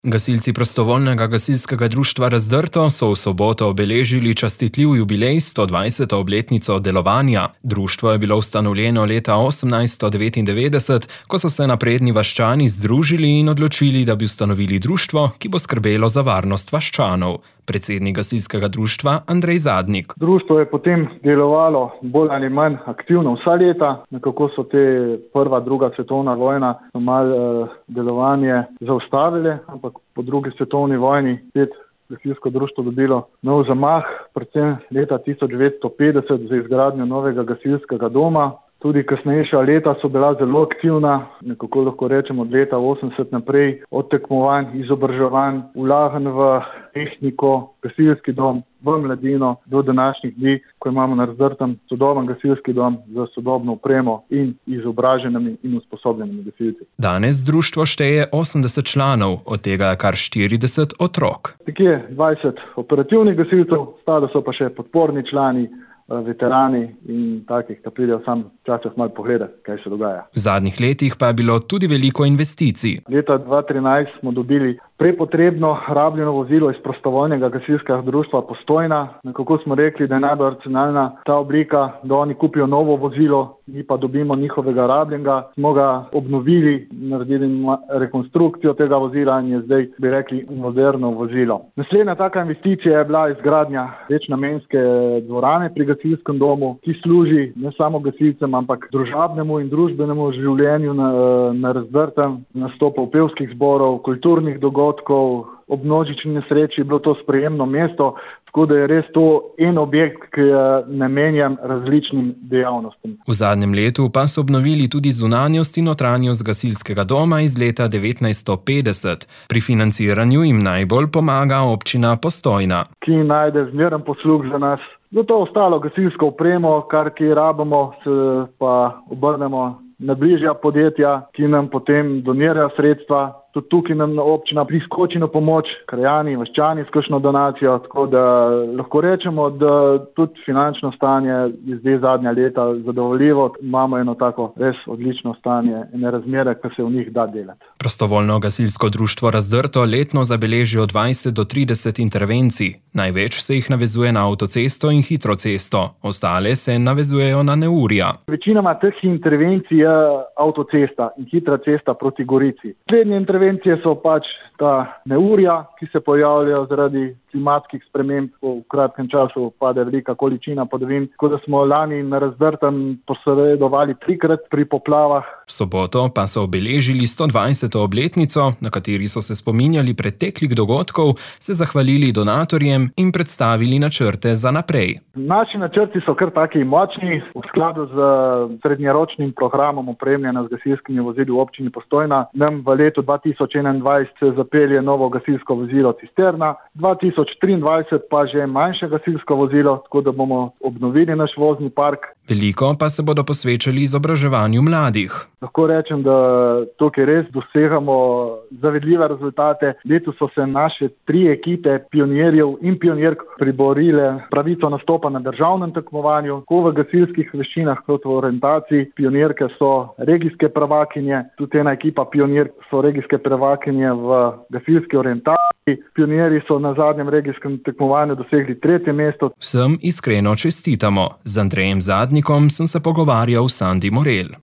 Gasilci prostovoljnega gasilskega društva Razdrto so v soboto obeležili častitljiv jubilej 120. obletnico delovanja. Društvo je bilo ustanovljeno leta 1899, ko so se napredni vaščani združili in odločili, da bi ustanovili društvo, ki bo skrbelo za varnost vaščanov. Predsednik gasilskega društva Andrej Zadnik. Društvo je potem delovalo bolj ali manj aktivno vsa leta. Nekako so te prva, druga svetovna vojna malo delovanje zaustavile, ampak po drugi svetovni vojni spet gasilsko društvo dobilo nov zamah, predvsem leta 1950 za izgradnjo novega gasilskega doma. Tudi kasnejša leta so bila zelo aktivna, nekako lahko rečemo od leta 80 naprej, od tekmovanj, izobraževanj, vlaganj v tehniko, gasilski dom, v mladino do današnjih dni, ko imamo na Razdrtem sodoben gasilski dom za sodobno opremo in izobraženimi in usposobljenimi gasilci. Danes društvo šteje 80 članov, od tega je kar 40 otrok. Nekje 20 operativnih gasilcev, ostalo so pa še podporni člani, veterani in takih, ki pridejo sam včasih malo pogledati, kaj se dogaja. V zadnjih letih pa je bilo tudi veliko investicij. Leta 2013 smo dobili prepotrebno rabljeno vozilo iz prostovoljnega gasilskega društva Postojna. Nekako smo rekli, da je najbolj racionalna ta oblika, da oni kupijo novo vozilo, mi pa dobimo njihovega rabljenega. Smo ga obnovili, naredili rekonstrukcijo tega vozila in je zdaj, bi rekli, moderno vozilo. Naslednja taka investicija je bila izgradnja večnamenske dvorane pri gasilskem domu, ki služi ne samo gasilcem, ampak družabnemu in družbenemu življenju na Razdrtem, nastopov pevskih zborov, kulturnih dogodkov. Ob množični nesreči je bilo to sprejemno mesto, tako da je res to en objekt, ki je namenjen različnim dejavnostim. V zadnjem letu pa so obnovili tudi zunanjost in notranjost gasilskega doma iz leta 1950. Pri financiranju jim najbolj pomaga občina Postojna, ki najde zmeren posluh za nas. Za to ostalo gasilsko opremo, kar ki rabimo, se pa obrnemo na bližja podjetja, ki nam potem donirajo sredstva. Tudi tukaj nam občina priskoči na pomoč, krajani, vaščani s kakšno donacijo, tako da lahko rečemo, da tudi finančno stanje je zdaj zadnja leta zadovoljivo. Imamo eno tako res odlično stanje in razmere, ki se v njih da delati. Prostovoljno gasilsko društvo Razdrto letno zabeleži od 20 do 30 intervencij. Največ se jih navezuje na avtocesto in hitro cesto, ostale se navezujejo na neurja. Večinoma teh intervencij je avtocesta in hitra cesta proti Gorici. Slednje intervencije so pač ta neurja, ki se pojavljajo zaradi klimatskih sprememb, v kratkem času pade velika količina padavin, tako da smo lani na Razdrtem posredovali 3-krat pri poplavah. V soboto pa so obeležili 120. obletnico, na kateri so se spominjali preteklih dogodkov, se zahvalili donatorjem in predstavili načrte za naprej. Naši načrti so kar taki močni. V skladu z srednjeročnim programom opremljanja z gasilskimi vozili v občini Postojna nam v letu 2021 se zapelje novo gasilsko vozilo Cisterna, 2023 pa že manjše gasilsko vozilo, tako da bomo obnovili naš vozni park. Veliko pa se bodo posvečali izobraževanju mladih. Lahko rečem, da tukaj res dosegamo zavidljive rezultate. Letos so se naše 3 ekipe pionirjev in pionirk priborile pravico nastopa na državnem tekmovanju, tako v gasilskih veščinah kot v orientaciji. Pionirke so regijske prvakinje, tudi ena ekipa pionirk so regijske prvakinje v gasilski orientaciji. Pionirji so na zadnjem regijskem tekmovanju dosegli 3. mesto. Vsem iskreno čestitamo. Z Andrejem Zadnikom sem se pogovarjal Sandi Morel.